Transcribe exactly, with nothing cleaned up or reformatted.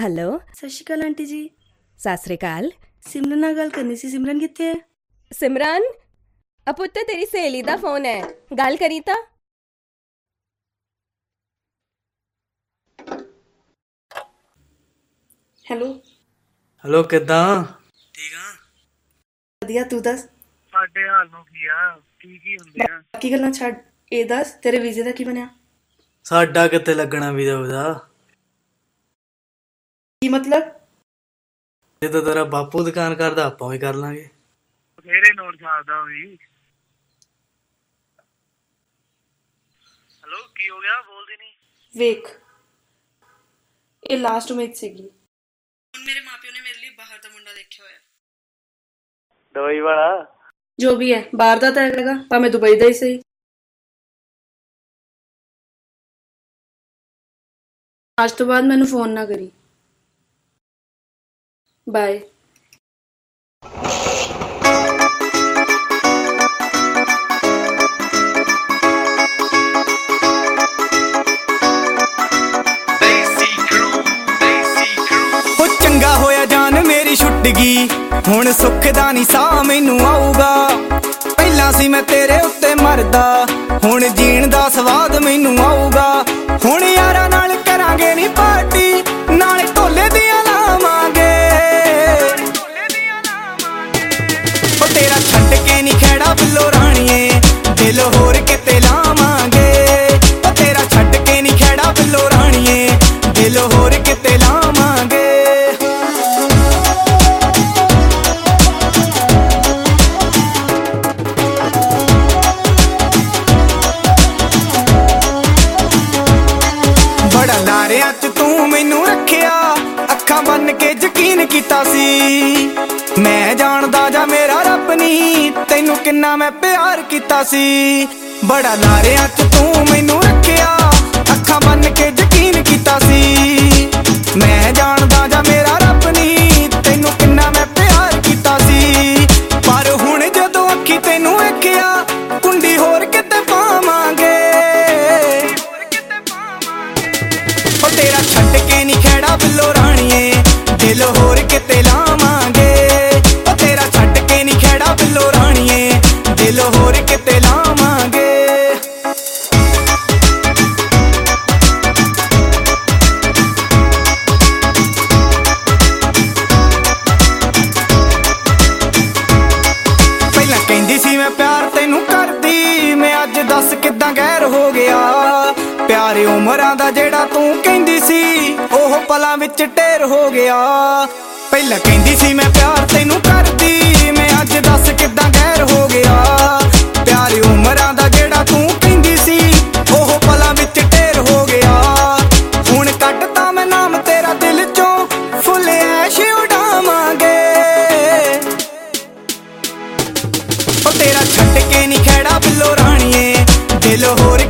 Hello. ਸਤਿ ਸ਼੍ਰੀ ਅਕਾਲ aunty ਜੀ। ਸਤਿ ਸ੍ਰੀ ਅਕਾਲ। ਸਿਮਰਨ ਨਾਲ ਗੱਲ ਕਰਨੀ ਸੀ। ਸਿਮਰਨ ਕਿੱਥੇ ਹੈ? ਸਿਮਰਨ ਆ ਪੁੱਤ ਤੇਰੀ ਸਹੇਲੀ ਦਾ ਫੋਨ ਹੈ, ਗੱਲ ਕਰੀ ਤਾਂ। ਹੈਲੋ। ਹੈਲੋ, ਕਿੱਦਾਂ? ਠੀਕ ਆ? ਵਧੀਆ, ਤੂੰ ਦੱਸ। ਸਾਡੇ ਹਾਲ ਨੂੰ ਕੀ ਆ, ਕੀ ਕੀ ਹੁੰਦੇ ਆ। ਬਾਕੀ ਗੱਲਾਂ ਛੱਡ, ਇਹ ਦੱਸ ਤੇਰੇ ਵੀਜ਼ੇ ਦਾ ਕੀ ਬਣਿਆ? ਸਾਡਾ ਕਿੱਥੇ ਲੱਗਣਾ ਵੀਜ਼ਾ ਉਹਦਾ। ਕੀ ਮਤਲਬ? ਜਦੋਂ ਤੇਰਾ ਬਾਪੂ ਦੁਕਾਨ ਕਰਦਾ ਆਪਾਂ ਵੀ ਕਰ ਲਾਂਗੇ। ਬਥੇਰੇ ਨੋਟ ਛਾਪਦਾ ਵੀ। ਹੈਲੋ, ਕੀ ਹੋ ਗਿਆ? ਬੋਲਦੀ ਨਹੀਂ। ਵੇਖ, ਇਹ ਲਾਸਟ ਉਮੀਦ ਸੀਗੀ। ਹੁਣ ਮੇਰੇ ਮਾਪਿਓ ਨੇ ਮੇਰੇ ਲਈ ਬਾਹਰ ਦਾ ਮੁੰਡਾ ਦੇਖਿਆ ਹੋਇਆ। ਦੁਬਈ ਵਾਲਾ? ਜੋ ਵੀ ਹੈ, ਬਾਹਰ ਦਾ ਤਾਂ ਹੈਗਾ, ਭਾਵੇਂ ਦੁਬਈ ਦਾ ਹੀ ਸਹੀ। ਅੱਜ ਤੋਂ ਬਾਅਦ ਮੈਨੂੰ ਫੋਨ ਨਾ ਕਰੀ। ਬਾਏ। ਚੰਗਾ ਹੋਇਆ ਜਾਨ ਮੇਰੀ ਛੁੱਟ ਗਈ, ਹੁਣ ਸੁੱਖ ਦਾ ਨੀ ਸਾਹ ਮੈਨੂੰ ਆਊਗਾ। ਪਹਿਲਾਂ ਸੀ ਮੈਂ ਤੇਰੇ ਉੱਤੇ ਮਰਦਾ, ਹੁਣ ਜੀਣ ਦਾ ਸਵਾਦ ਮੈਨੂੰ ਆਊਗਾ। ਹੁਣ ਯਾਰਾਂ ਨਾਲ ਕਰਾਂਗੇ ਨੀ ਪਾਰਟੀ, ਨਾਲੇ ਢੋਲੇ ਦੀਆਂ ਲਾਵਾਂਗੇ। ਉਹ ਤੇਰਾ ਛੱਡ ਕੇ ਨੀ ਖਹਿੜਾ ਬਿੱਲੋ ਰਾਣੀਏ, ਦਿਲ ਹੋਰ ਕਿਤੇ ਲਾਵਾਂਗੇ। ਉਹ ਤੇਰਾ ਛੱਡ ਕੇ ਨੀ ਖਹਿੜਾ ਬਿੱਲੋ ਰਾਣੀਏ, ਦਿਲ ਹੋਰ ਕਿਤੇ ਲਾਵਾਂਗੇ। ਬੜਾ ਲਾਰਿਆਂ ਚ ਤੂੰ ਮੈਨੂੰ ਰੱਖਿਆ, ਅੱਖਾਂ ਬੰਨ ਕੇ ਯਕੀਨ ਕੀਤਾ ਸੀ। ਮੈਂ ਜਾਣਦਾ ਜਾਂ ਮੇਰਾ ਰੱਬ ਨੀ, ਤੈਨੂੰ ਕਿੰਨਾ ਮੈਂ ਪਿਆਰ ਕੀਤਾ ਸੀ। ਬੜਾ ਲਾਰਿਆਂ ਚ ਤੂੰ ਮੈਨੂੰ ਰੱਖਿਆ, ਅੱਖਾਂ ਬੰਨ ਕੇ ਯਕੀਨ ਕੀਤਾ ਸੀ। ਮੈਂ ਜਾਣਦਾ ਜਾਂ ਮੇਰਾ ਰੱਬ ਨੀ, ਤੈਨੂੰ ਕਿੰਨਾ ਮੈਂ ਪਿਆਰ ਕੀਤਾ ਸੀ। ਪਰ ਹੁਣ ਜਦੋਂ ਅੱਖੀ ਤੈਨੂੰ ਵੇਖਿਆ, ਕੁੰਡੀ ਹੋਰ ਕਿਤੇ ਪਾਵਾਂਗੇ। ਉਹ ਤੇਰਾ ਛੱਡ ਕੇ ਨੀ ਖਹਿੜਾ ਬਿੱਲੋ ਰਾਣੀਏ, ਦਿਲ ਹੋਰ ਕਿਤੇ ਲਾਵਾਂਗੇ। ਉਹ ਤੇਰਾ ਛੱਡ ਕੇ ਨੀ ਖਹਿੜਾ ਬਿੱਲੋ ਰਾਣੀਏ, ਦਿਲ ਹੋਰ ਕਿਤੇ ਲਾਵਾਂਗੇ। ਪਹਿਲਾਂ ਕਹਿੰਦੀ ਸੀ ਮੈਂ ਪਿਆਰ ਤੈਨੂੰ ਕਰਦੀ, ਮੈਂ ਅੱਜ ਦੱਸ ਕਿੱਦਾਂ ਗੈਰ ਹੋ ਗਿਆ। ਪਿਆਰ ਉਮਰਾਂ ਦਾ ਜਿਹੜਾ ਤੂੰ ਕਹਿੰਦੀ ਸੀ, ਉਹ ਪਲਾਂ ਵਿੱਚ ਢੇਰ ਹੋ ਗਿਆ। ਪਹਿਲਾਂ ਕਹਿੰਦੀ ਸੀ ਮੈਂ ਪਿਆਰ ਤੈਨੂੰ ਕਰਦੀ, ਮੈਂ ਅੱਜ ਦੱਸ ਕਿੱਦਾਂ ਗੈਰ ਹੋ ਗਿਆ। ਪਿਆਰ ਉਮਰਾਂ ਦਾ ਜਿਹੜਾ ਤੂੰ ਕਹਿੰਦੀ ਸੀ, ਉਹ ਪਲਾਂ ਵਿੱਚ ਢੇਰ ਹੋ ਗਿਆ। ਹੁਣ ਕੱਢਤਾ ਮੈਂ ਨਾਮ ਤੇਰਾ ਦਿਲ ਚੋਂ, ਫੁੱਲ ਐਸ਼ ਉਡਾਵਾਂਗੇ। ਉਹ ਤੇਰਾ ਛੱਡ ਕੇ ਨੀ ਖਹਿੜਾ ਬਿੱਲੋ ਰਾਣੀਏ, ਦਿਲ ਹੋਰ